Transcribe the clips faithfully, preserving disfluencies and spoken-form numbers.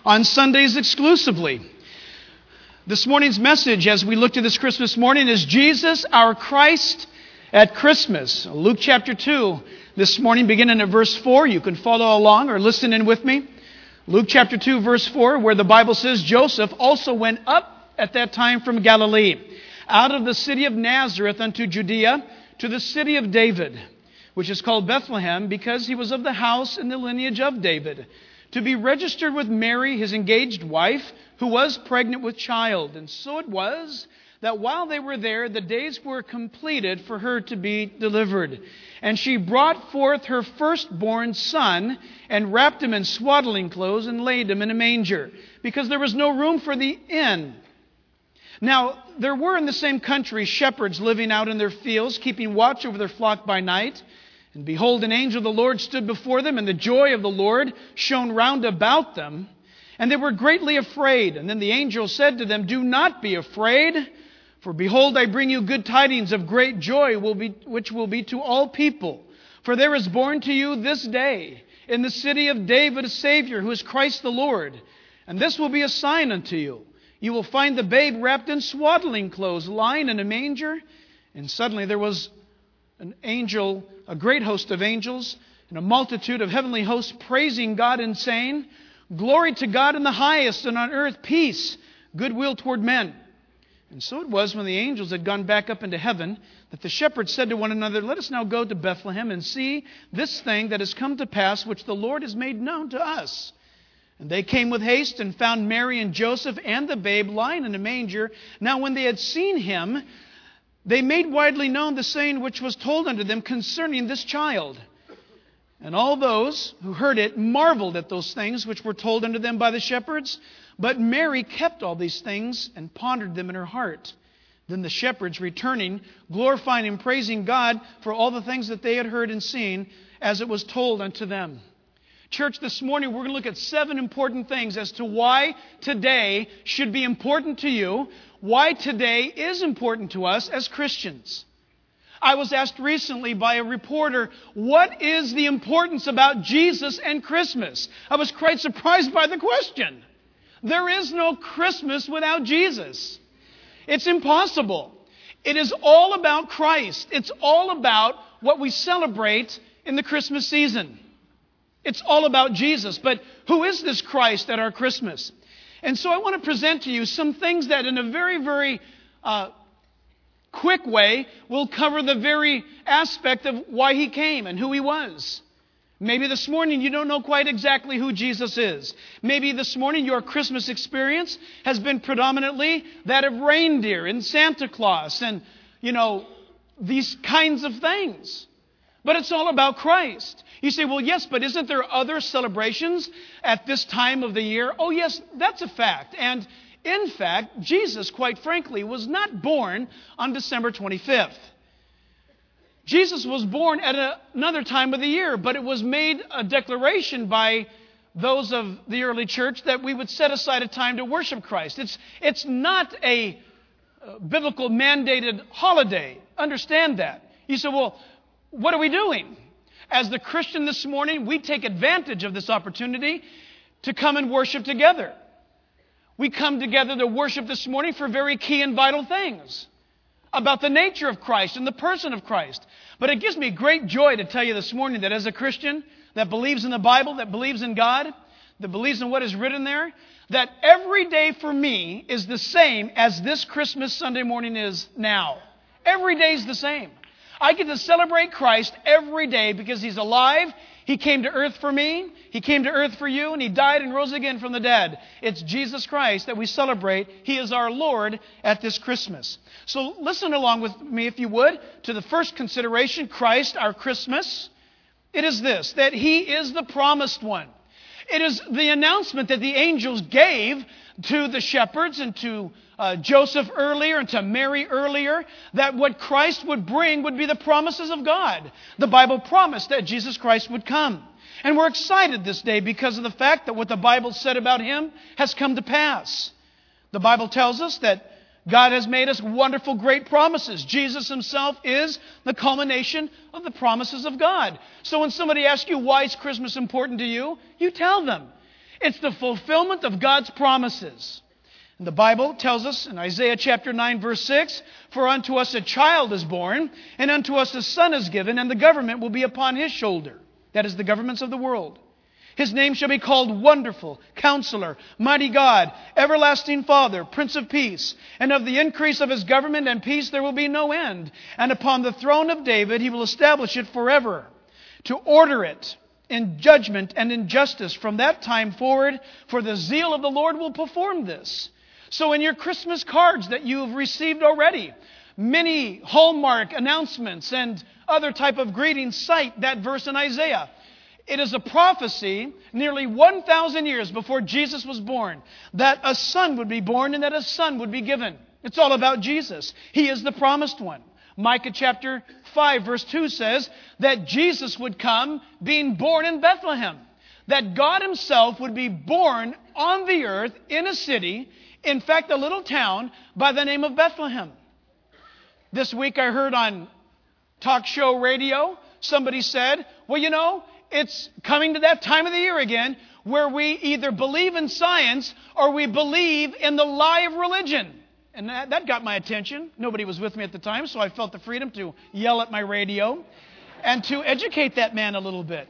on Sundays exclusively. This morning's message, as we look to this Christmas morning, is Jesus, our Christ at Christmas. Luke chapter two, this morning, beginning at verse four. You can follow along or listen in with me. Luke chapter two, verse four, where the Bible says, Joseph also went up at that time from Galilee, out of the city of Nazareth unto Judea, to the city of David, which is called Bethlehem, because he was of the house and the lineage of David, to be registered with Mary, his engaged wife, who was pregnant with child. And so it was that while they were there, the days were completed for her to be delivered. And she brought forth her firstborn son, and wrapped him in swaddling clothes, and laid him in a manger, because there was no room for the inn. Now, there were in the same country shepherds living out in their fields, keeping watch over their flock by night. And behold, an angel of the Lord stood before them, and the joy of the Lord shone round about them. And they were greatly afraid. And then the angel said to them, Do not be afraid, for behold, I bring you good tidings of great joy, will be, which will be to all people. For there is born to you this day in the city of David a Savior, who is Christ the Lord. And this will be a sign unto you. You will find the babe wrapped in swaddling clothes, lying in a manger. And suddenly there was an angel, a great host of angels, and a multitude of heavenly hosts praising God and saying, Glory to God in the highest, and on earth peace, goodwill toward men. And so it was, when the angels had gone back up into heaven, that the shepherds said to one another, Let us now go to Bethlehem and see this thing that has come to pass, which the Lord has made known to us. And they came with haste and found Mary and Joseph and the babe lying in a manger. Now when they had seen him, they made widely known the saying which was told unto them concerning this child. And all those who heard it marveled at those things which were told unto them by the shepherds. But Mary kept all these things and pondered them in her heart. Then the shepherds, returning, glorifying and praising God for all the things that they had heard and seen, as it was told unto them. Church, this morning we're going to look at seven important things as to why today should be important to you, why today is important to us as Christians. I was asked recently by a reporter, what is the importance about Jesus and Christmas? I was quite surprised by the question. There is no Christmas without Jesus. It's impossible. It is all about Christ. It's all about what we celebrate in the Christmas season. It's all about Jesus. But who is this Christ at our Christmas? And so I want to present to you some things that in a very, very uh, quick way will cover the very aspect of why He came and who He was. Maybe this morning you don't know quite exactly who Jesus is. Maybe this morning your Christmas experience has been predominantly that of reindeer and Santa Claus and, you know, these kinds of things. But it's all about Christ. You say, well, yes, but isn't there other celebrations at this time of the year? Oh, yes, that's a fact. And in fact, Jesus, quite frankly, was not born on December twenty-fifth. Jesus was born at a, another time of the year, but it was made a declaration by those of the early church that we would set aside a time to worship Christ. It's, it's not a uh, biblical mandated holiday. Understand that. You say, well, what are we doing? As the Christian this morning, we take advantage of this opportunity to come and worship together. We come together to worship this morning for very key and vital things about the nature of Christ and the person of Christ. But it gives me great joy to tell you this morning that as a Christian that believes in the Bible, that believes in God, that believes in what is written there, that every day for me is the same as this Christmas Sunday morning is now. Every day is the same. I get to celebrate Christ every day because He's alive. He came to earth for me. He came to earth for you, and He died and rose again from the dead. It's Jesus Christ that we celebrate. He is our Lord at this Christmas. So listen along with me, if you would, to the first consideration, Christ, our Christmas. It is this, that He is the promised one. It is the announcement that the angels gave to the shepherds and to uh, Joseph earlier and to Mary earlier, that what Christ would bring would be the promises of God. The Bible promised that Jesus Christ would come. And we're excited this day because of the fact that what the Bible said about Him has come to pass. The Bible tells us that God has made us wonderful, great promises. Jesus Himself is the culmination of the promises of God. So when somebody asks you, why is Christmas important to you? You tell them. It's the fulfillment of God's promises. And the Bible tells us in Isaiah chapter nine, verse six, "For unto us a child is born, and unto us a son is given, and the government will be upon his shoulder." That is the governments of the world. "His name shall be called Wonderful, Counselor, Mighty God, Everlasting Father, Prince of Peace. And of the increase of his government and peace there will be no end. And upon the throne of David he will establish it forever, to order it in judgment and in justice from that time forward, for the zeal of the Lord will perform this." So in your Christmas cards that you've received already, many Hallmark announcements and other type of greetings cite that verse in Isaiah. It is a prophecy nearly one thousand years before Jesus was born, that a son would be born and that a son would be given. It's all about Jesus. He is the promised one. Micah chapter five verse two says that Jesus would come being born in Bethlehem. That God Himself would be born on the earth in a city, in fact a little town by the name of Bethlehem. This week I heard on talk show radio, somebody said, well, you know, it's coming to that time of the year again where we either believe in science or we believe in the lie of religion. And that, that got my attention. Nobody was with me at the time, so I felt the freedom to yell at my radio and to educate that man a little bit.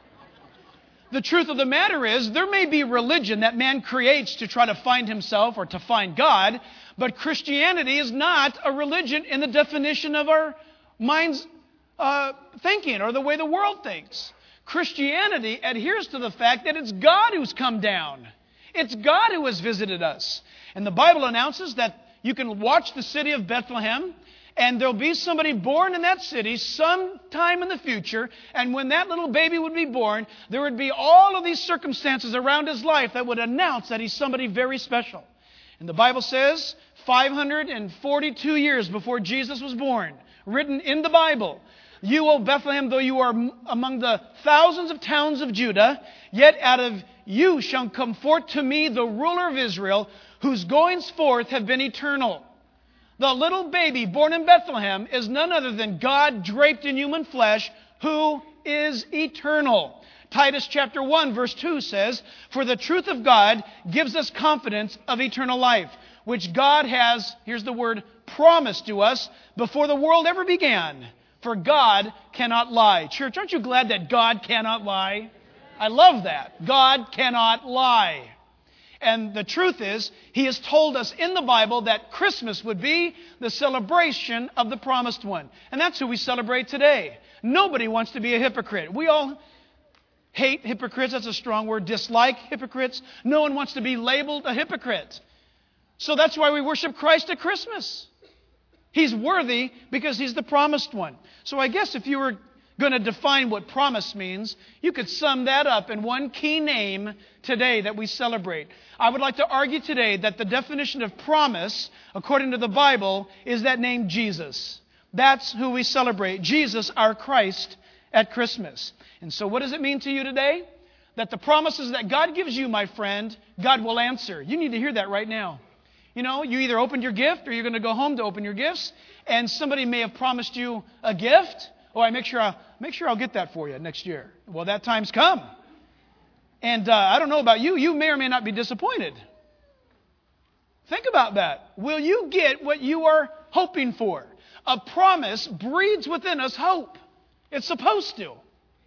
The truth of the matter is, there may be religion that man creates to try to find himself or to find God, but Christianity is not a religion in the definition of our mind's uh, thinking or the way the world thinks. Christianity adheres to the fact that it's God who's come down. It's God who has visited us. And the Bible announces that you can watch the city of Bethlehem, and there'll be somebody born in that city sometime in the future. And when that little baby would be born, there would be all of these circumstances around his life that would announce that he's somebody very special. And the Bible says five hundred forty-two years before Jesus was born, written in the Bible, "You, O Bethlehem, though you are among the thousands of towns of Judah, yet out of you shall come forth to me the ruler of Israel, whose goings forth have been eternal." The little baby born in Bethlehem is none other than God draped in human flesh, who is eternal. Titus chapter one verse two says, "For the truth of God gives us confidence of eternal life, which God has," here's the word, "promised to us before the world ever began. For God cannot lie." Church, aren't you glad that God cannot lie? I love that. God cannot lie. And the truth is, He has told us in the Bible that Christmas would be the celebration of the promised one. And that's who we celebrate today. Nobody wants to be a hypocrite. We all hate hypocrites. That's a strong word. Dislike hypocrites. No one wants to be labeled a hypocrite. So that's why we worship Christ at Christmas. He's worthy because He's the promised one. So I guess if you were going to define what promise means, you could sum that up in one key name today that we celebrate. I would like to argue today that the definition of promise, according to the Bible, is that name Jesus. That's who we celebrate. Jesus, our Christ, at Christmas. And so what does it mean to you today? That the promises that God gives you, my friend, God will answer. You need to hear that right now. You know, you either opened your gift or you're going to go home to open your gifts, and somebody may have promised you a gift. Oh, I make sure I'll, make sure I'll get that for you next year. Well, that time's come. And uh, I don't know about you. You may or may not be disappointed. Think about that. Will you get what you are hoping for? A promise breeds within us hope. It's supposed to.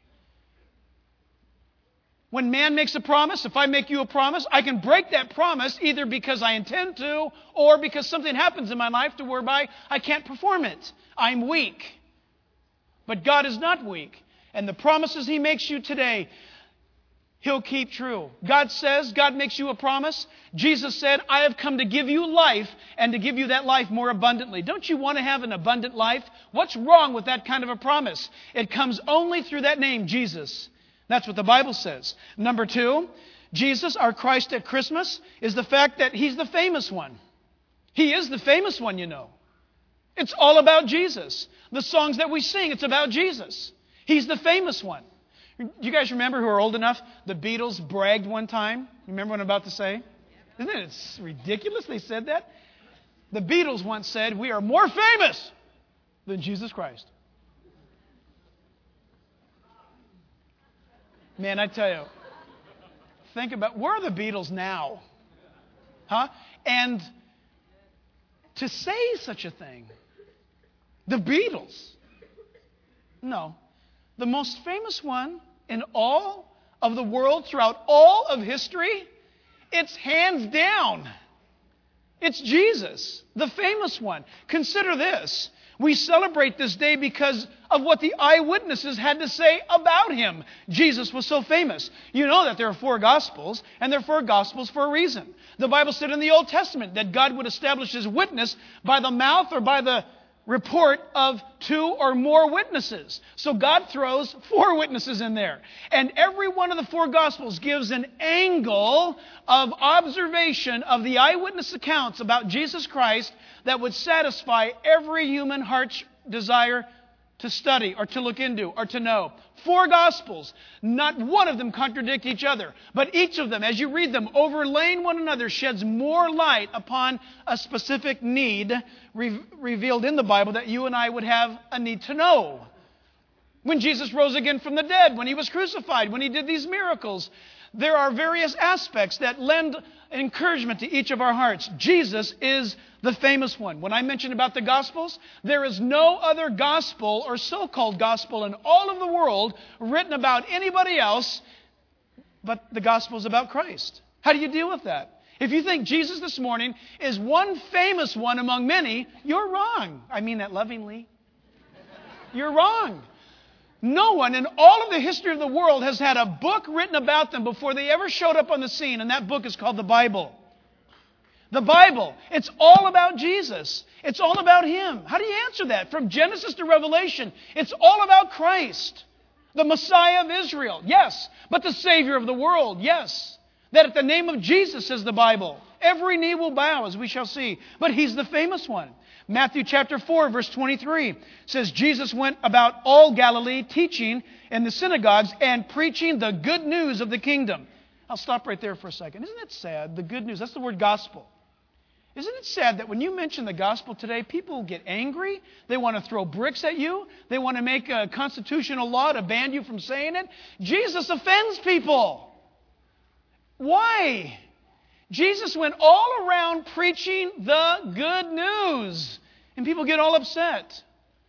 When man makes a promise, if I make you a promise, I can break that promise either because I intend to or because something happens in my life to whereby I can't perform it. I'm weak. But God is not weak. And the promises He makes you today, He'll keep true. God says, God makes you a promise. Jesus said, "I have come to give you life and to give you that life more abundantly." Don't you want to have an abundant life? What's wrong with that kind of a promise? It comes only through that name, Jesus. That's what the Bible says. Number two, Jesus, our Christ at Christmas, is the fact that He's the famous one. He is the famous one, you know. It's all about Jesus. The songs that we sing, it's about Jesus. He's the famous one. You guys remember, who are old enough, the Beatles bragged one time? You remember what I'm about to say? Isn't it ridiculous they said that? The Beatles once said, "We are more famous than Jesus Christ." Man, I tell you, think about, where are the Beatles now? Huh? And to say such a thing, the Beatles. No. The most famous one in all of the world, throughout all of history, it's hands down. It's Jesus, the famous one. Consider this. We celebrate this day because of what the eyewitnesses had to say about him. Jesus was so famous. You know that there are four Gospels, and there are four Gospels for a reason. The Bible said in the Old Testament that God would establish his witness by the mouth or by the report of two or more witnesses. So God throws four witnesses in there. And every one of the four Gospels gives an angle of observation of the eyewitness accounts about Jesus Christ that would satisfy every human heart's desire to study or to look into or to know. Four Gospels. Not one of them contradict each other. But each of them, as you read them, overlaying one another, sheds more light upon a specific need re- revealed in the Bible that you and I would have a need to know. When Jesus rose again from the dead, when he was crucified, when he did these miracles, there are various aspects that lend encouragement to each of our hearts. Jesus is the famous one. When I mentioned about the Gospels, there is no other gospel or so-called gospel in all of the world written about anybody else but the Gospels about Christ. How do you deal with that? If you think Jesus this morning is one famous one among many, you're wrong. I mean that lovingly. You're wrong. No one in all of the history of the world has had a book written about them before they ever showed up on the scene, and that book is called the Bible. The Bible. It's all about Jesus. It's all about him. How do you answer that? From Genesis to Revelation, it's all about Christ. The Messiah of Israel, yes. But the Savior of the world, yes. That at the name of Jesus, says the Bible, every knee will bow, as we shall see. But he's the famous one. Matthew chapter four, verse twenty-three says, Jesus went about all Galilee, teaching in the synagogues and preaching the good news of the kingdom. I'll stop right there for a second. Isn't it sad? The good news, that's the word gospel. Isn't it sad that when you mention the gospel today, people get angry? They want to throw bricks at you. They want to make a constitutional law to ban you from saying it. Jesus offends people. Why? Jesus went all around preaching the good news. And people get all upset.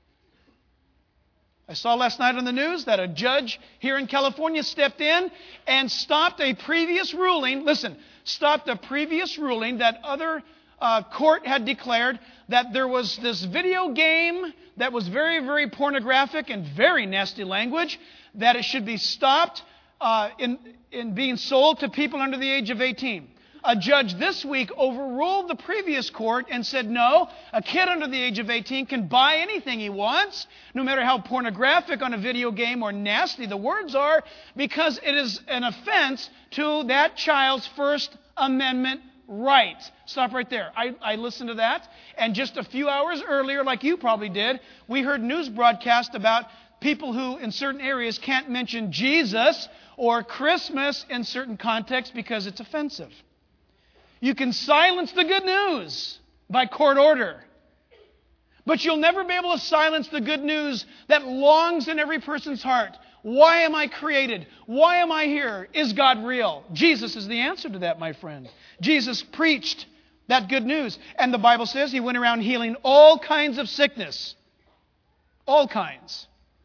I saw last night on the news that a judge here in California stepped in and stopped a previous ruling. Listen, stopped a previous ruling that other uh, court had declared that there was this video game that was very, very pornographic and very nasty language, that it should be stopped uh, in, in being sold to people under the age of eighteen. A judge this week overruled the previous court and said, no, a kid under the age of eighteen can buy anything he wants, no matter how pornographic on a video game or nasty the words are, because it is an offense to that child's First Amendment right. Stop right there. I, I listened to that, and just a few hours earlier, like you probably did, we heard news broadcast about people who in certain areas can't mention Jesus or Christmas in certain contexts because it's offensive. You can silence the good news by court order. But you'll never be able to silence the good news that longs in every person's heart. Why am I created? Why am I here? Is God real? Jesus is the answer to that, my friend. Jesus preached that good news. And the Bible says he went around healing all kinds of sickness. All kinds.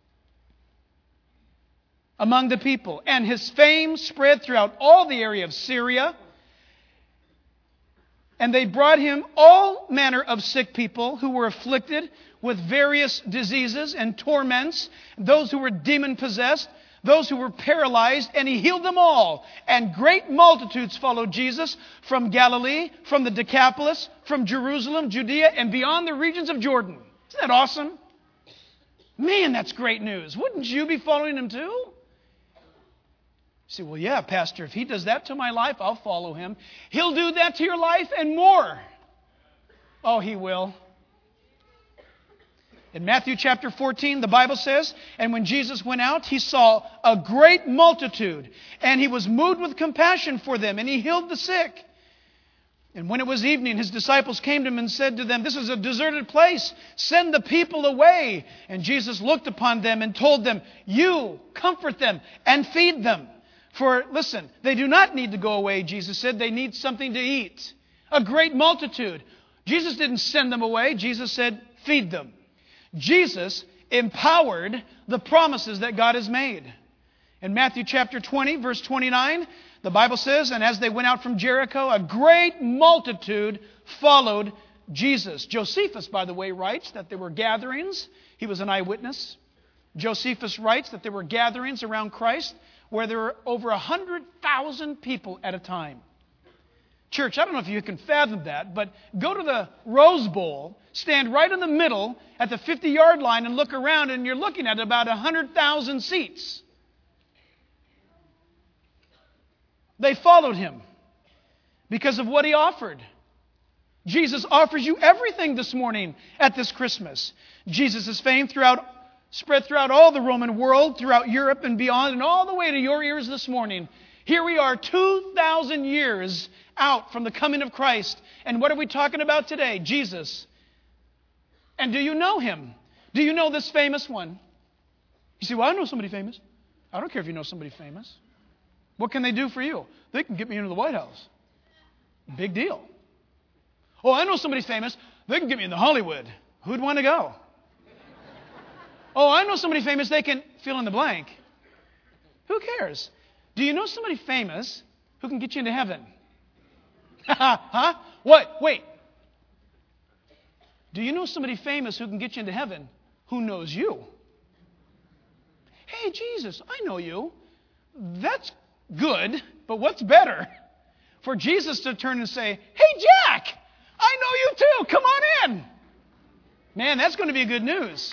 Among the people. And his fame spread throughout all the area of Syria. And they brought him all manner of sick people who were afflicted with various diseases and torments, those who were demon-possessed, those who were paralyzed, and he healed them all. And great multitudes followed Jesus from Galilee, from the Decapolis, from Jerusalem, Judea, and beyond the regions of Jordan. Isn't that awesome? Man, that's great news. Wouldn't you be following him too? You say, well, yeah, Pastor, if he does that to my life, I'll follow him. He'll do that to your life and more. Oh, he will. In Matthew chapter fourteen, the Bible says, and when Jesus went out, he saw a great multitude, and he was moved with compassion for them, and he healed the sick. And when it was evening, his disciples came to him and said to them, this is a deserted place. Send the people away. And Jesus looked upon them and told them, you comfort them and feed them. For, listen, they do not need to go away, Jesus said. They need something to eat. A great multitude. Jesus didn't send them away. Jesus said, feed them. Jesus empowered the promises that God has made. In Matthew chapter twenty, verse twenty-nine, the Bible says, and as they went out from Jericho, a great multitude followed Jesus. Josephus, by the way, writes that there were gatherings. He was an eyewitness. Josephus writes that there were gatherings around Christ where there were over one hundred thousand people at a time. Church, I don't know if you can fathom that, but go to the Rose Bowl, stand right in the middle at the fifty-yard line and look around, and you're looking at about one hundred thousand seats. They followed him because of what he offered. Jesus offers you everything this morning at this Christmas. Jesus' fame throughout, spread throughout all the Roman world, throughout Europe and beyond, and all the way to your ears this morning. Here we are two thousand years out from the coming of Christ. And what are we talking about today? Jesus. And do you know him? Do you know this famous one? You say, well, I know somebody famous. I don't care if you know somebody famous. What can they do for you? They can get me into the White House. Big deal. Oh, I know somebody famous. They can get me into Hollywood. Who'd want to go? Oh, I know somebody famous. They can fill in the blank. Who cares? Do you know somebody famous who can get you into heaven? Huh? What? Wait. Do you know somebody famous who can get you into heaven who knows you? Hey, Jesus, I know you. That's good, but what's better? For Jesus to turn and say, hey, Jack, I know you too. Come on in. Man, that's going to be good news.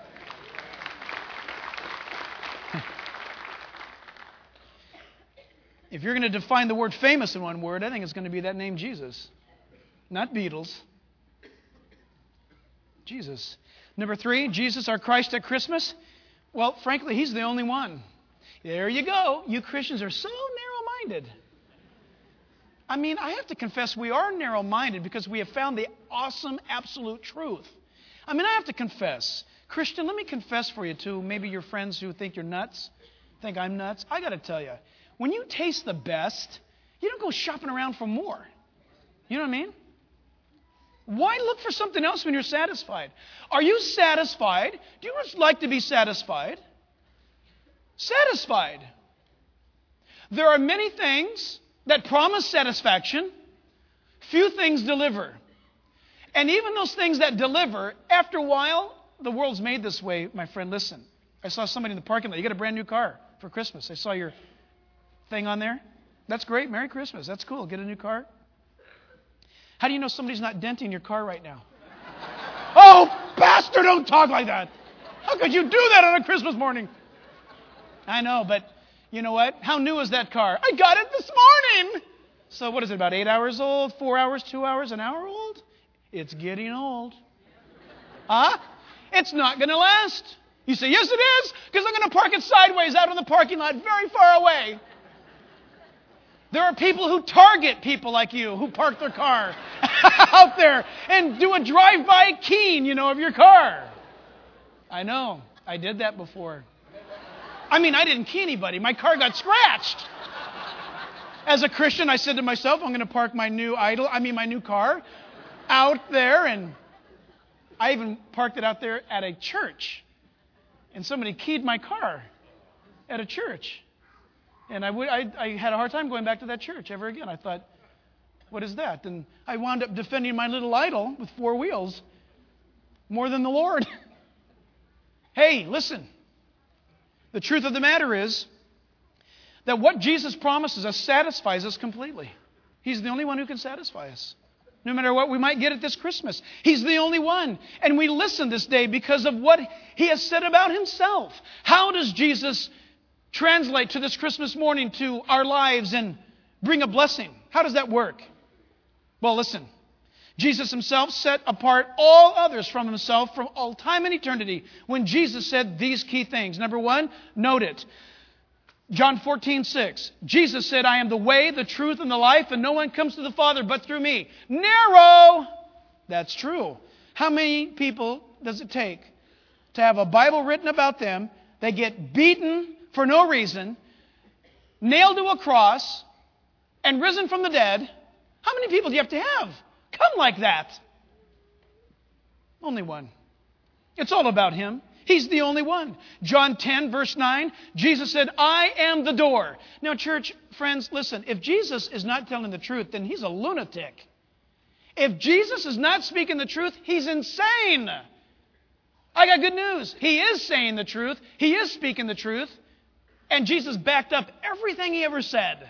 If you're going to define the word famous in one word, I think it's going to be that name Jesus. Not Beatles. Jesus. Number three, Jesus, our Christ at Christmas. Well, frankly, he's the only one. There you go. You Christians are so narrow-minded. I mean, I have to confess we are narrow-minded because we have found the awesome, absolute truth. I mean, I have to confess. Christian, let me confess for you, too. Maybe your friends who think you're nuts, think I'm nuts. I got to tell you, when you taste the best, you don't go shopping around for more. You know what I mean? Why look for something else when you're satisfied? Are you satisfied? Do you just like to be satisfied? Satisfied. There are many things that promise satisfaction. Few things deliver. And even those things that deliver, after a while, the world's made this way, my friend. Listen, I saw somebody in the parking lot. You got a brand new car for Christmas. I saw your thing on there. That's great. Merry Christmas. That's cool. Get a new car. How do you know somebody's not denting your car right now? Oh, pastor, don't talk like that. How could you do that on a Christmas morning? I know, but you know what? How new is that car? I got it this morning. So what is it, about eight hours old, four hours, two hours, an hour old? It's getting old. Huh? It's not going to last. You say, yes, it is, because I'm going to park it sideways out in the parking lot very far away. There are people who target people like you who park their car out there and do a drive-by keen, you know, of your car. I know. I did that before. I mean, I didn't key anybody. My car got scratched. As a Christian, I said to myself, I'm going to park my new idol, I mean my new car, out there. And I even parked it out there at a church. And somebody keyed my car at a church. And I, would, I, I had a hard time going back to that church ever again. I thought, what is that? And I wound up defending my little idol with four wheels more than the Lord. Hey, listen. The truth of the matter is that what Jesus promises us satisfies us completely. He's the only one who can satisfy us. No matter what we might get at this Christmas. He's the only one. And we listen this day because of what He has said about Himself. How does Jesus translate to this Christmas morning to our lives and bring a blessing? How does that work? Well, listen. Jesus Himself set apart all others from Himself from all time and eternity when Jesus said these key things. Number one, note it. John fourteen six. Jesus said, I am the way, the truth, and the life, and no one comes to the Father but through me. Narrow! That's true. How many people does it take to have a Bible written about them? They get beaten for no reason. nailed to a cross, and risen from the dead, how many people do you have to have come like that? Only one. It's all about Him. He's the only one. John ten, verse nine, Jesus said, I am the door. Now, church, friends, listen, if Jesus is not telling the truth, then He's a lunatic. If Jesus is not speaking the truth, He's insane. I got good news. He is saying the truth. He is speaking the truth. And Jesus backed up everything He ever said.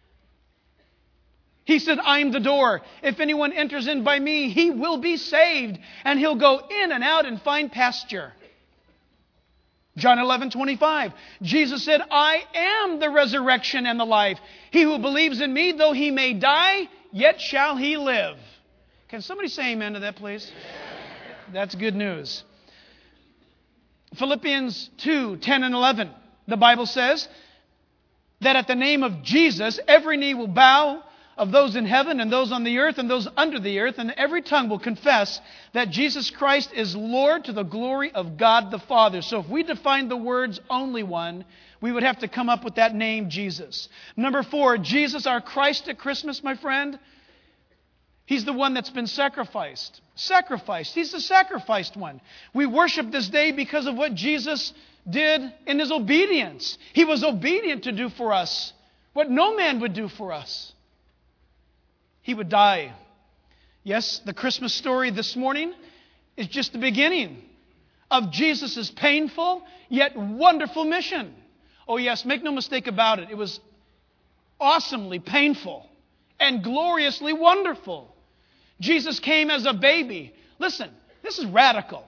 He said, I'm the door. If anyone enters in by me, he will be saved, and he'll go in and out and find pasture. John eleven twenty-five, Jesus said, I am the resurrection and the life. He who believes in me, though he may die, yet shall he live. Can somebody say amen to that, please? That's good news. Philippians two, ten and eleven, the Bible says that at the name of Jesus, every knee will bow, of those in heaven and those on the earth and those under the earth, and every tongue will confess that Jesus Christ is Lord to the glory of God the Father. So if we define the words only one, we would have to come up with that name, Jesus. Number four, Jesus, our Christ at Christmas, my friend. He's the one that's been sacrificed. Sacrificed. He's the sacrificed one. We worship this day because of what Jesus did in His obedience. He was obedient to do for us what no man would do for us. He would die. Yes, the Christmas story this morning is just the beginning of Jesus' painful yet wonderful mission. Oh yes, make no mistake about it. It was awesomely painful and gloriously wonderful. Jesus came as a baby. Listen, this is radical.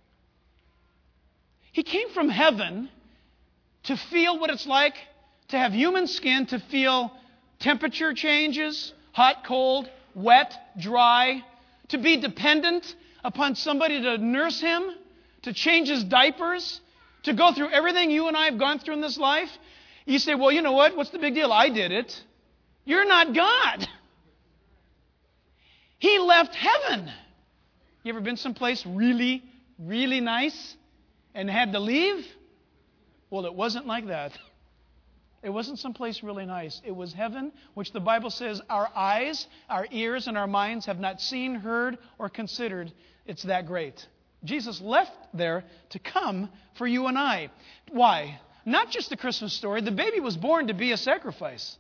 He came from heaven to feel what it's like to have human skin, to feel temperature changes, hot, cold, wet, dry, to be dependent upon somebody to nurse him, to change his diapers, to go through everything you and I have gone through in this life. You say, well, you know what? What's the big deal? I did it. You're not God. He left heaven. You ever been someplace really, really nice and had to leave? Well, it wasn't like that. It wasn't someplace really nice. It was heaven, which the Bible says our eyes, our ears, and our minds have not seen, heard, or considered. It's that great. Jesus left there to come for you and I. Why? Not just the Christmas story. The baby was born to be a sacrifice.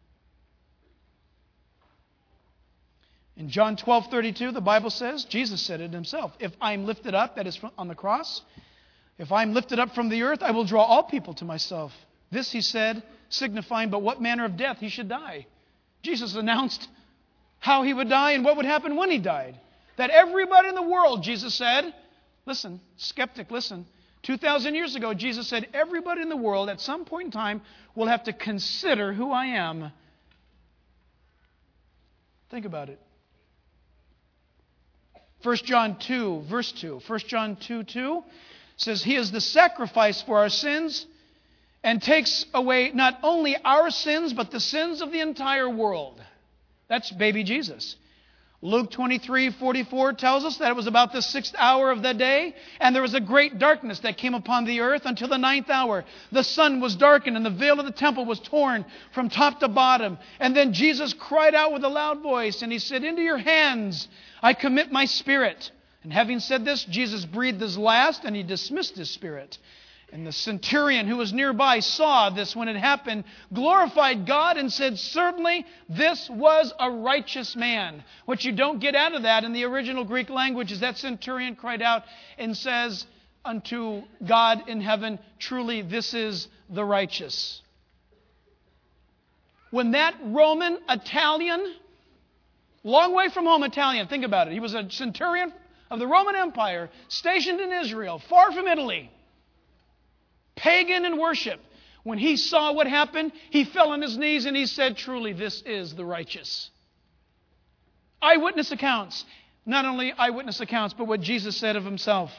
In John twelve thirty-two, the Bible says, Jesus said it Himself, if I am lifted up, that is on the cross, if I am lifted up from the earth, I will draw all people to myself. This He said, signifying but what manner of death He should die. Jesus announced how He would die and what would happen when He died. That everybody in the world, Jesus said, listen, skeptic, listen, two thousand years ago, Jesus said, everybody in the world at some point in time will have to consider who I am. Think about it. First John two, verse two. First John two, two says, He is the sacrifice for our sins, and takes away not only our sins, but the sins of the entire world. That's baby Jesus. Luke twenty-three forty-four tells us that it was about the sixth hour of the day, and there was a great darkness that came upon the earth until the ninth hour. The sun was darkened, and the veil of the temple was torn from top to bottom. And then Jesus cried out with a loud voice, and He said, Into your hands I commit my spirit. And having said this, Jesus breathed His last, and He dismissed His spirit. And the centurion who was nearby saw this when it happened, glorified God, and said, certainly this was a righteous man. What you don't get out of that in the original Greek language is that centurion cried out and says unto God in heaven, truly this is the righteous. When that Roman Italian, long way from home Italian, think about it, he was a centurion of the Roman Empire, stationed in Israel, far from Italy, pagan in worship. When he saw what happened, he fell on his knees and he said, truly, this is the righteous. Eyewitness accounts. Not only eyewitness accounts, but what Jesus said of Himself.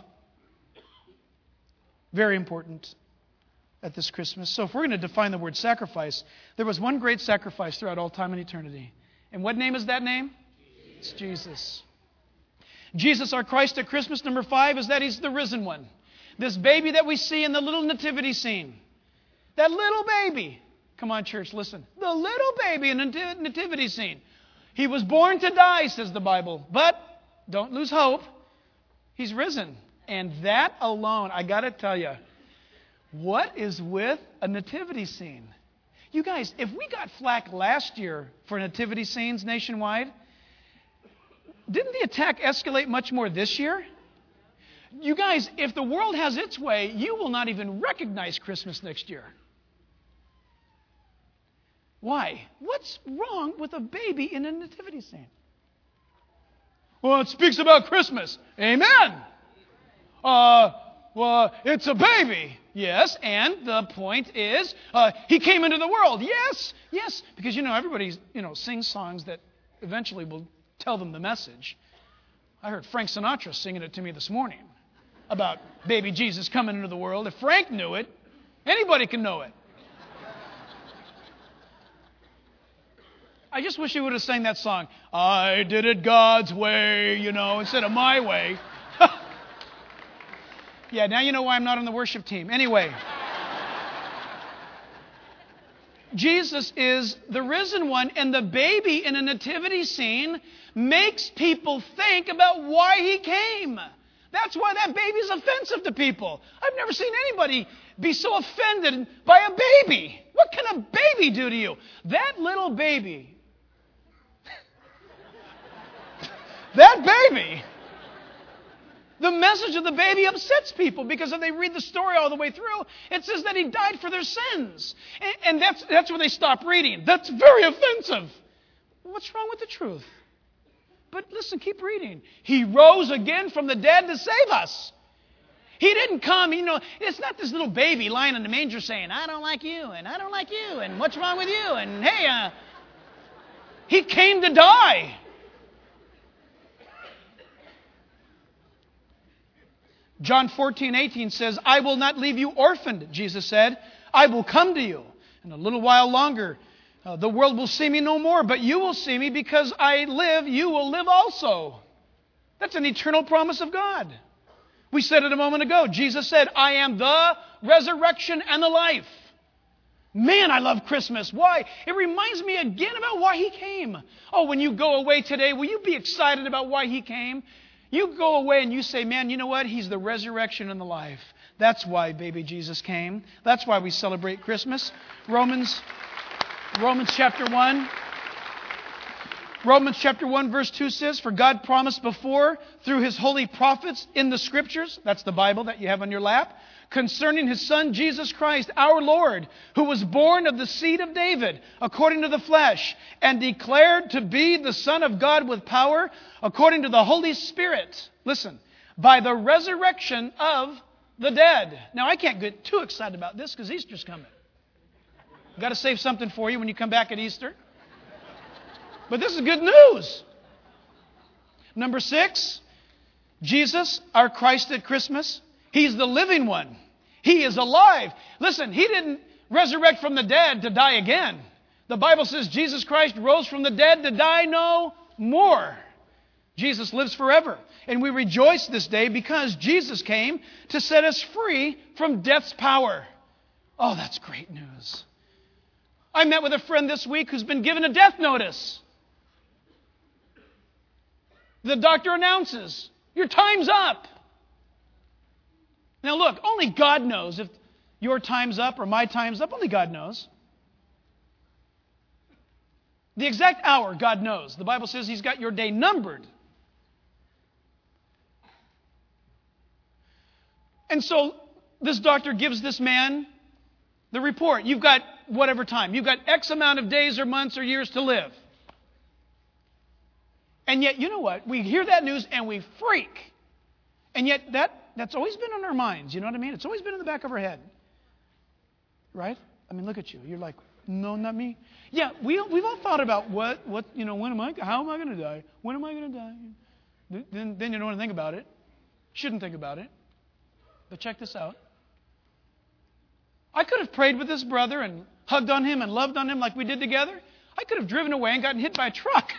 Very important at this Christmas. So if we're going to define the word sacrifice, there was one great sacrifice throughout all time and eternity. And what name is that name? It's Jesus. Jesus, our Christ at Christmas. Number five is that He's the risen one. This baby that we see in the little nativity scene. That little baby Come on, church, listen. The little baby in the nativity scene. He was born to die, says the Bible. But don't lose hope. He's risen. And that alone, I got to tell you, what is with a nativity scene? You guys, if we got flack last year for nativity scenes nationwide, didn't the attack escalate much more this year? You guys, if the world has its way, you will not even recognize Christmas next year. Why? What's wrong with a baby in a nativity scene? Well, it speaks about Christmas. Amen. Uh, well, it's a baby. Yes, and the point is, uh, he came into the world. Yes, yes, because, you know, everybody, you know, sings songs that eventually will tell them the message. I heard Frank Sinatra singing it to me this morning about baby Jesus coming into the world. If Frank knew it, anybody can know it. I just wish he would have sang that song, I did it God's way, you know, instead of my way. Yeah, now you know why I'm not on the worship team. Anyway. Jesus is the risen one, and the baby in a nativity scene makes people think about why he came. That's why that baby's offensive to people. I've never seen anybody be so offended by a baby. What can a baby do to you? That little baby, that baby, the message of the baby upsets people because if they read the story all the way through, it says that he died for their sins. And, and that's, that's where they stop reading. That's very offensive. What's wrong with the truth? But listen, keep reading. He rose again from the dead to save us. He didn't come, you know, it's not this little baby lying in the manger saying, I don't like you, and I don't like you, and what's wrong with you, and hey, uh, he came to die. John fourteen eighteen says, I will not leave you orphaned, Jesus said. I will come to you. In a little while longer, uh, the world will see me no more, but you will see me because I live, you will live also. That's an eternal promise of God. We said it a moment ago. Jesus said, I am the resurrection and the life. Man, I love Christmas. Why? It reminds me again about why he came. Oh, when you go away today, will you be excited about why he came? You go away and you say, man, you know what? He's the resurrection and the life. That's why baby Jesus came. That's why we celebrate Christmas. Romans, Romans chapter one. Romans chapter one verse two says, for God promised before through his holy prophets in the scriptures, that's the Bible that you have on your lap, concerning his Son Jesus Christ, our Lord, who was born of the seed of David, according to the flesh, and declared to be the Son of God with power, according to the Holy Spirit. Listen, by the resurrection of the dead. Now, I can't get too excited about this because Easter's coming. I've got to save something for you when you come back at Easter. But this is good news. Number six, Jesus, our Christ at Christmas. He's the living one. He is alive. Listen, he didn't resurrect from the dead to die again. The Bible says Jesus Christ rose from the dead to die no more. Jesus lives forever. And we rejoice this day because Jesus came to set us free from death's power. Oh, that's great news. I met with a friend this week who's been given a death notice. The doctor announces, your time's up. Now look, only God knows if your time's up or my time's up. Only God knows. The exact hour, God knows. The Bible says he's got your day numbered. And so this doctor gives this man the report. You've got whatever time. You've got X amount of days or months or years to live. And yet, you know what? We hear that news and we freak. And yet that That's always been on our minds, you know what I mean? It's always been in the back of our head. Right? I mean, look at you. You're like, no, not me. Yeah, we, we've all thought about what, what, you know, when am I, how am I going to die? When am I going to die? Then, then you don't want to think about it. Shouldn't think about it. But check this out. I could have prayed with this brother and hugged on him and loved on him like we did together. I could have driven away and gotten hit by a truck.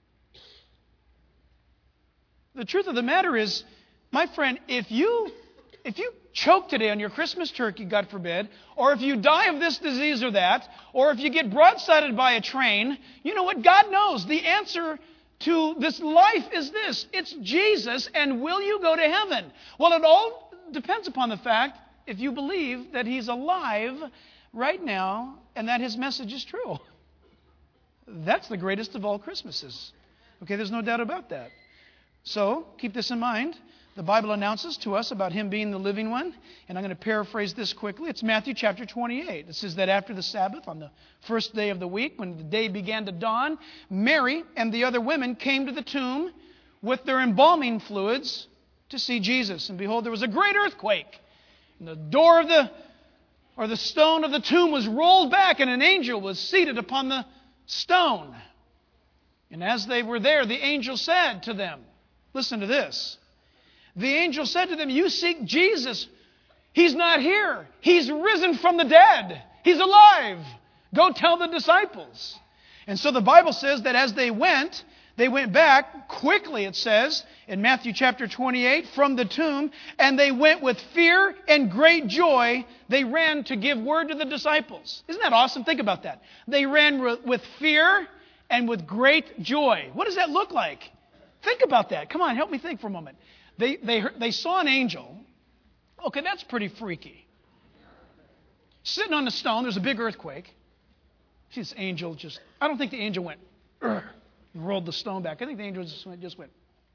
The truth of the matter is, my friend, if you if you choke today on your Christmas turkey, God forbid, or if you die of this disease or that, or if you get broadsided by a train, you know what? God knows the answer to this life is this. It's Jesus, and will you go to heaven? Well, it all depends upon the fact if you believe that He's alive right now and that His message is true. That's the greatest of all Christmases. Okay, there's no doubt about that. So, keep this in mind. The Bible announces to us about Him being the living one. And I'm going to paraphrase this quickly. It's Matthew chapter twenty-eight. It says that after the Sabbath, on the first day of the week, when the day began to dawn, Mary and the other women came to the tomb with their embalming fluids to see Jesus. And behold, there was a great earthquake. And the door of the, or the stone of the tomb was rolled back, and an angel was seated upon the stone. And as they were there, the angel said to them, listen to this. The angel said to them, you seek Jesus. He's not here. He's risen from the dead. He's alive. Go tell the disciples. And so the Bible says that as they went, they went back quickly, it says, in Matthew chapter twenty-eight, from the tomb, and they went with fear and great joy. They ran to give word to the disciples. Isn't that awesome? Think about that. They ran with fear and with great joy. What does that look like? Think about that. Come on, help me think for a moment. They, they, they saw an angel. Okay, that's pretty freaky. Sitting on the stone, there's a big earthquake. See this angel just, I don't think the angel went, and rolled the stone back. I think the angel just went, just went.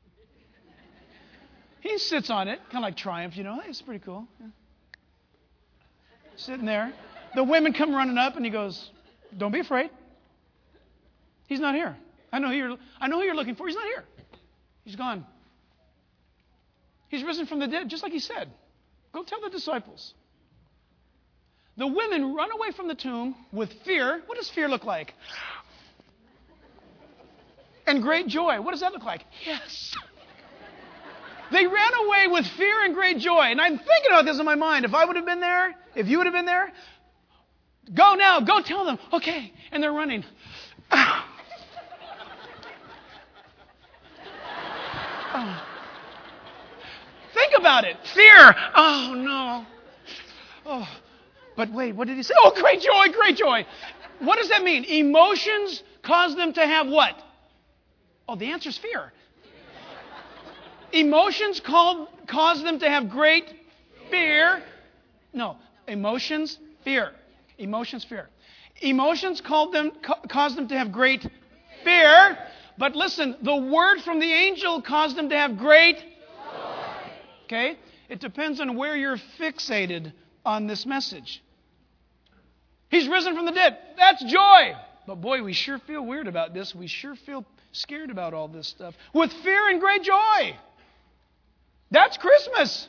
He sits on it, kind of like Triumph, you know. Hey, it's pretty cool. Yeah. Sitting there. The women come running up, and he goes, don't be afraid. He's not here. I know who you're, I know who you're looking for. He's not here. He's gone. He's risen from the dead, just like He said. Go tell the disciples. The women run away from the tomb with fear. What does fear look like? And great joy. What does that look like? Yes. They ran away with fear and great joy. And I'm thinking about this in my mind. If I would have been there, if you would have been there, go now, go tell them. Okay. And they're running. Oh. Think about it. Fear. Oh, no. Oh. But wait, what did he say? Oh, great joy, great joy. What does that mean? Emotions cause them to have what? Oh, the answer is fear. Emotions called, cause them to have great fear. No, emotions, fear. Emotions, fear. Emotions called them, ca- caused them to have great fear. But listen, the word from the angel caused them to have great joy. Okay? It depends on where you're fixated on this message. He's risen from the dead. That's joy. But boy, we sure feel weird about this. We sure feel scared about all this stuff. With fear and great joy. That's Christmas.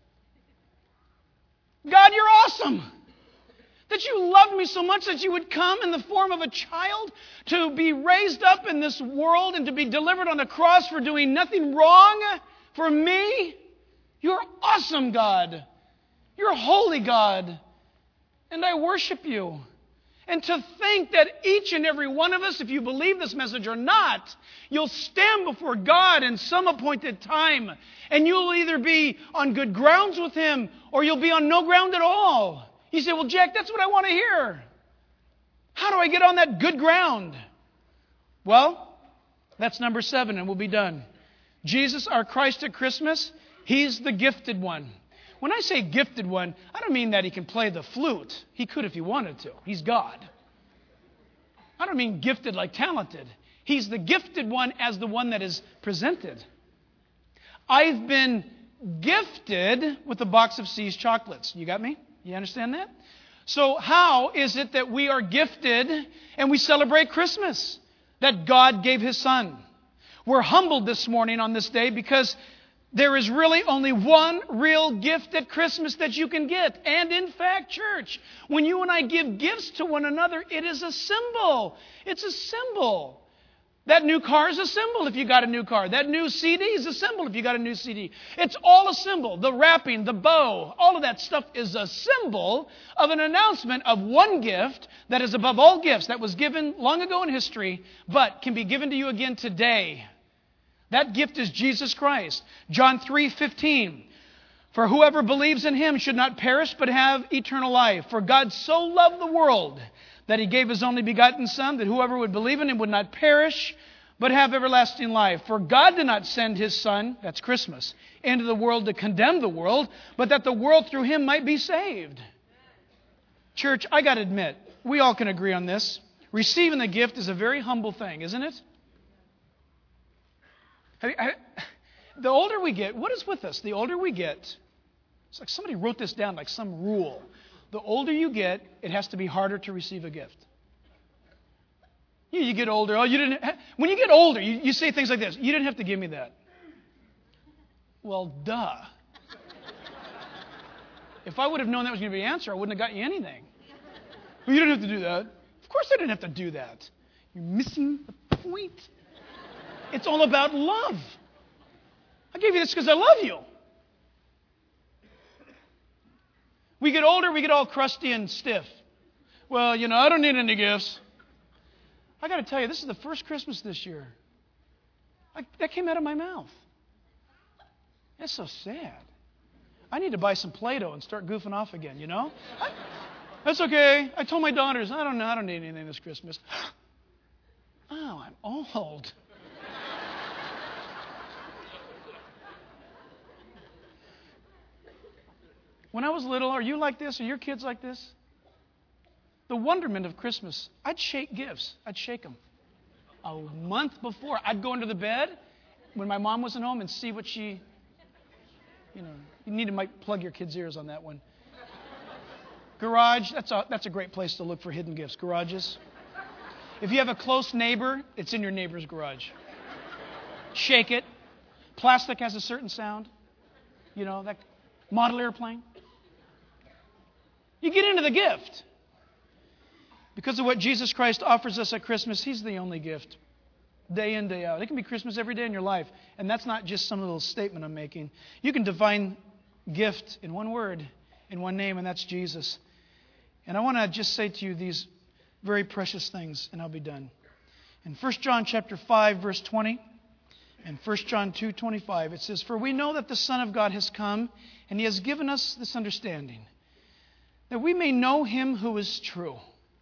God, you're awesome. That you loved me so much that you would come in the form of a child to be raised up in this world and to be delivered on the cross for doing nothing wrong for me. You're awesome, God. You're holy, God. And I worship you. And to think that each and every one of us, if you believe this message or not, you'll stand before God in some appointed time. And you'll either be on good grounds with Him or you'll be on no ground at all. You say, well, Jack, that's what I want to hear. How do I get on that good ground? Well, that's number seven, and we'll be done. Jesus, our Christ at Christmas, He's the gifted one. When I say gifted one, I don't mean that He can play the flute. He could if He wanted to. He's God. I don't mean gifted like talented. He's the gifted one as the one that is presented. I've been gifted with a box of See's chocolates. You got me? You understand that? So how is it that we are gifted and we celebrate Christmas? That God gave His Son. We're humbled this morning on this day because there is really only one real gift at Christmas that you can get. And in fact, church, when you and I give gifts to one another, it is a symbol. It's a symbol. That new car is a symbol if you got a new car. That new C D is a symbol if you got a new C D. It's all a symbol. The wrapping, the bow, all of that stuff is a symbol of an announcement of one gift that is above all gifts that was given long ago in history, but can be given to you again today. That gift is Jesus Christ. John three fifteen. For whoever believes in him should not perish but have eternal life. For God so loved the world that he gave his only begotten Son, that whoever would believe in him would not perish but have everlasting life. For God did not send his Son, that's Christmas, into the world to condemn the world, but that the world through him might be saved. Church, I got to admit, we all can agree on this. Receiving the gift is a very humble thing, isn't it? I mean, I, the older we get, what is with us? The older we get, it's like somebody wrote this down like some rule. The older you get, it has to be harder to receive a gift. You, you get older. Oh, you didn't. Ha- when you get older, you, you say things like this. You didn't have to give me that. Well, duh. If I would have known that was going to be the answer, I wouldn't have got you anything. Well, you didn't have to do that. Of course I didn't have to do that. You're missing the point. It's all about love. I gave you this because I love you. We get older, we get all crusty and stiff. Well, you know, I don't need any gifts. I got to tell you, this is the first Christmas this year. I, that came out of my mouth. That's so sad. I need to buy some Play-Doh and start goofing off again, you know? I, that's okay. I told my daughters, I don't know, I don't need anything this Christmas. Oh, I'm old. When I was little, are you like this? Are your kids like this? The wonderment of Christmas, I'd shake gifts. I'd shake them. A month before, I'd go into the bed when my mom wasn't home and see what she, you know, you need to might plug your kids' ears on that one. Garage, that's a, that's a great place to look for hidden gifts. Garages. If you have a close neighbor, it's in your neighbor's garage. Shake it. Plastic has a certain sound. You know, that model airplane. You get into the gift. Because of what Jesus Christ offers us at Christmas, he's the only gift. Day in, day out. It can be Christmas every day in your life. And that's not just some little statement I'm making. You can define gift in one word, in one name, and that's Jesus. And I want to just say to you these very precious things, and I'll be done. In First John chapter five, verse twenty, and First John two twenty-five, it says, "For we know that the Son of God has come, and he has given us this understanding, that we may know him who is true.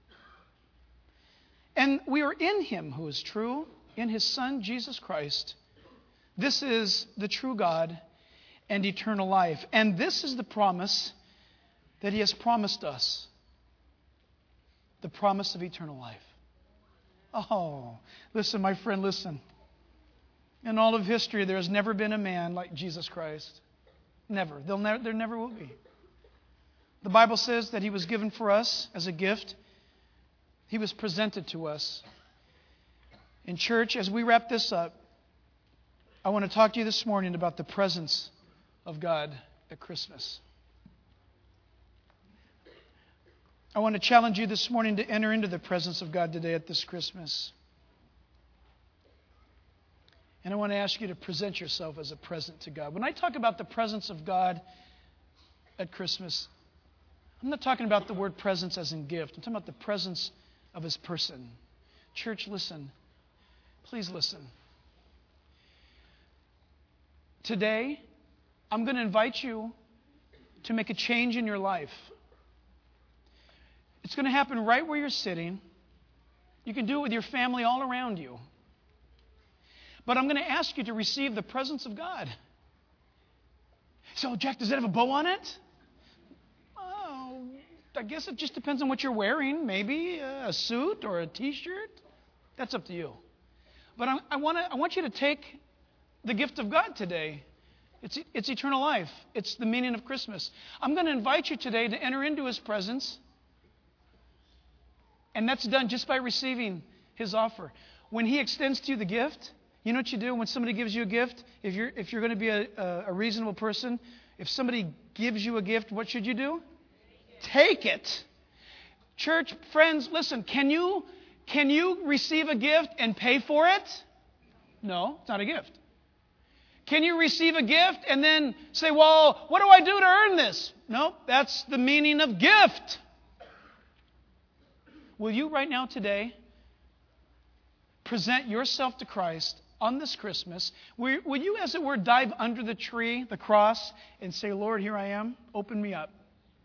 And we are in him who is true, in his Son, Jesus Christ. This is the true God and eternal life. And this is the promise that he has promised us. The promise of eternal life." Oh, listen, my friend, listen. In all of history, there has never been a man like Jesus Christ. Never. There'll never there never will be. The Bible says that he was given for us as a gift. He was presented to us. In church, as we wrap this up, I want to talk to you this morning about the presence of God at Christmas. I want to challenge you this morning to enter into the presence of God today at this Christmas. And I want to ask you to present yourself as a present to God. When I talk about the presence of God at Christmas, I'm not talking about the word presence as in gift. I'm talking about the presence of his person. Church, listen. Please listen. Today, I'm going to invite you to make a change in your life. It's going to happen right where you're sitting. You can do it with your family all around you. But I'm going to ask you to receive the presence of God. So, Jack, does it have a bow on it? Oh, I guess it just depends on what you're wearing. Maybe a suit or a T-shirt. That's up to you. But I, I, wanna, I want you to take the gift of God today. It's, it's eternal life. It's the meaning of Christmas. I'm going to invite you today to enter into his presence. And that's done just by receiving his offer. When he extends to you the gift, you know what you do when somebody gives you a gift? If you're, if you're going to be a, a, a reasonable person, if somebody gives you a gift, what should you do? Take it. Church, friends, listen, can you, can you receive a gift and pay for it? No, it's not a gift. Can you receive a gift and then say, well, what do I do to earn this? No, that's the meaning of gift. Will you right now today present yourself to Christ on this Christmas, will will you, as it were, dive under the tree, the cross, and say, Lord, here I am. Open me up.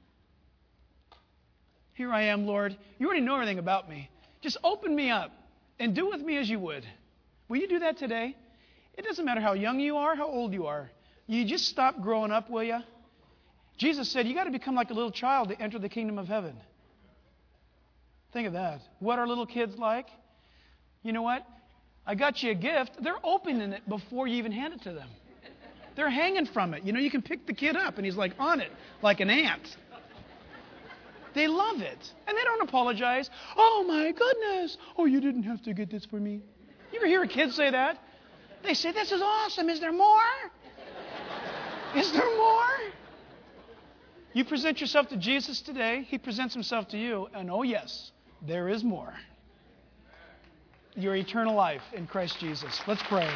Here I am, Lord. You already know everything about me. Just open me up and do with me as you would. Will you do that today? It doesn't matter how young you are, how old you are. You just stop growing up, will you? Jesus said, you got to become like a little child to enter the kingdom of heaven. Think of that. What are little kids like? You know what? I got you a gift. They're opening it before you even hand it to them. They're hanging from it. You know, you can pick the kid up and he's like on it, like an ant. They love it. And they don't apologize. Oh, my goodness. Oh, you didn't have to get this for me. You ever hear a kid say that? They say, this is awesome. Is there more? Is there more? You present yourself to Jesus today. He presents himself to you. And oh, yes, there is more. Your eternal life in Christ Jesus. Let's pray.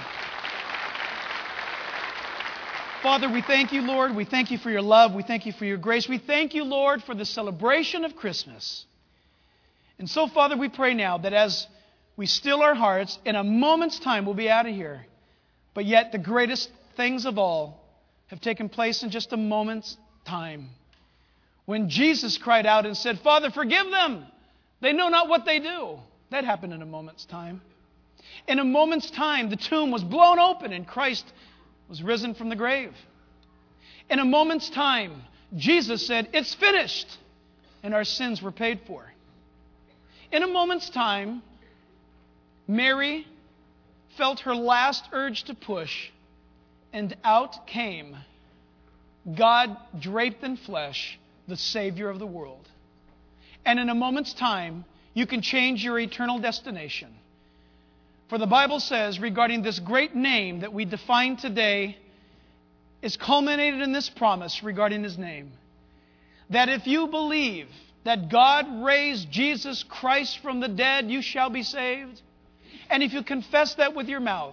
Father, we thank you, Lord. We thank you for your love. We thank you for your grace. We thank you, Lord, for the celebration of Christmas. And so, Father, we pray now that as we still our hearts, in a moment's time we'll be out of here. But yet the greatest things of all have taken place in just a moment's time. When Jesus cried out and said, Father, forgive them. They know not what they do. That happened in a moment's time. In a moment's time, the tomb was blown open and Christ was risen from the grave. In a moment's time, Jesus said, it's finished, and our sins were paid for. In a moment's time, Mary felt her last urge to push, and out came God draped in flesh, the Savior of the world. And in a moment's time, you can change your eternal destination. For the Bible says regarding this great name that we define today is culminated in this promise regarding his name. That if you believe that God raised Jesus Christ from the dead, you shall be saved. And if you confess that with your mouth,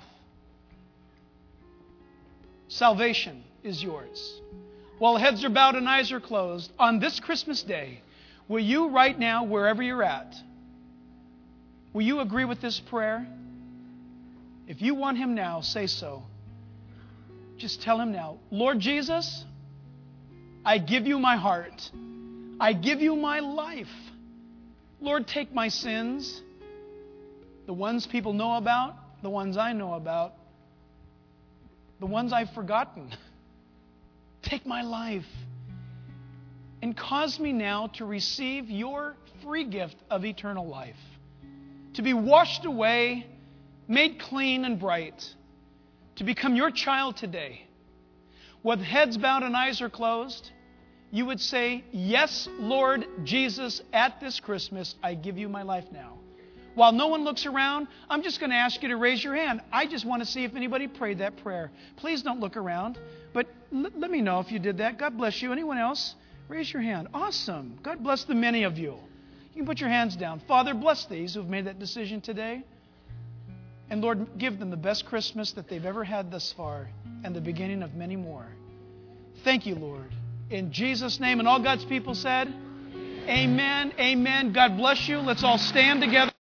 salvation is yours. While heads are bowed and eyes are closed, on this Christmas day, will you right now, wherever you're at, will you agree with this prayer? If you want him now, say so. Just tell him now, Lord Jesus, I give you my heart. I give you my life. Lord, take my sins, the ones people know about, the ones I know about, the ones I've forgotten. Take my life and cause me now to receive your free gift of eternal life, to be washed away, made clean and bright, to become your child today. With heads bowed and eyes are closed, you would say, yes, Lord Jesus, at this Christmas, I give you my life now. While no one looks around, I'm just going to ask you to raise your hand. I just want to see if anybody prayed that prayer. Please don't look around, but l- let me know if you did that. God bless you. Anyone else? Raise your hand. Awesome. God bless the many of you. You can put your hands down. Father, bless these who have made that decision today. And Lord, give them the best Christmas that they've ever had thus far and the beginning of many more. Thank you, Lord. In Jesus' name, and all God's people said, amen, amen. God bless you. Let's all stand together.